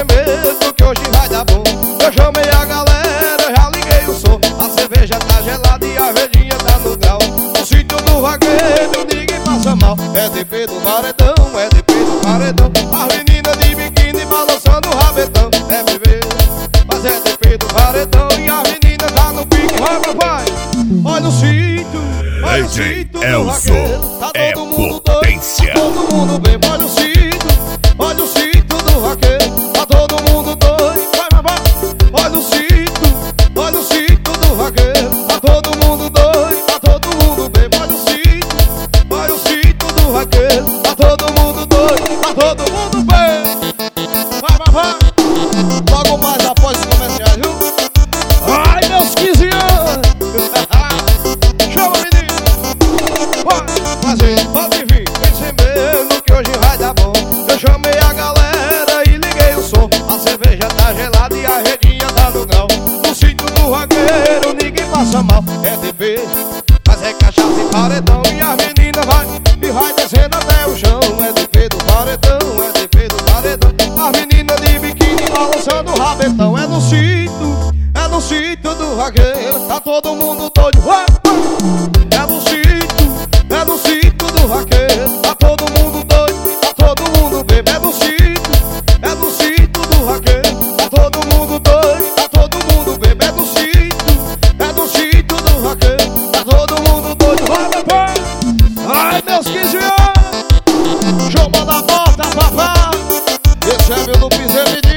medo que hoje vai dar bom. Eu chamei a galera, já liguei o som. A cerveja tá gelada e a verdinha tá no grau. O sítio do vaqueiro, ninguém passa mal. É DP do paredão, é DP do paredão. As meninas de biquíni balançando o rabetão. É bebê, mas é DP do paredão. E as meninas tá no pique, vai papai. Olha o sítio, olha o sítio do vaqueiro. Tá todo mundo doido, tá todo mundo bem. Olha o sítio do vaqueiro. Tá todo mundo doido, vai papai. Olha o sítio do vaqueiro. Tá todo mundo doido, tá todo mundo bem. Olha o sítio do vaqueiro. Tá todo mundo doido, tá todo mundo bem. Vai papai. Logo mais após os comerciais, viu? Ai, meus 15 anos. Chama, menino. Pode vir, vem sem medo que hoje vai dar bom. Eu chamei a galera e liguei o som. A cerveja tá gelada e a redinha tá no grau. No sítio do vaqueiro ninguém passa mal. É DP, mas é cachaça e paredão. E as meninas vai descendo até o chão. É DP do paredão, é DP do paredão. As meninas de biquíni balançando o rabetão. É no sítio do vaqueiro. Tá todo mundo doido. É no sítio do vaqueiro. Tá todo mundo doido, tá todo mundo bebe. É no sítio do vaqueiro. Tá todo mundo doido, tá todo mundo bebe. É no sítio do vaqueiro. Tá todo mundo doido, vai papai. Ai, meus 15 anos. Chama da porta, papai. Esse é meu do piseiro.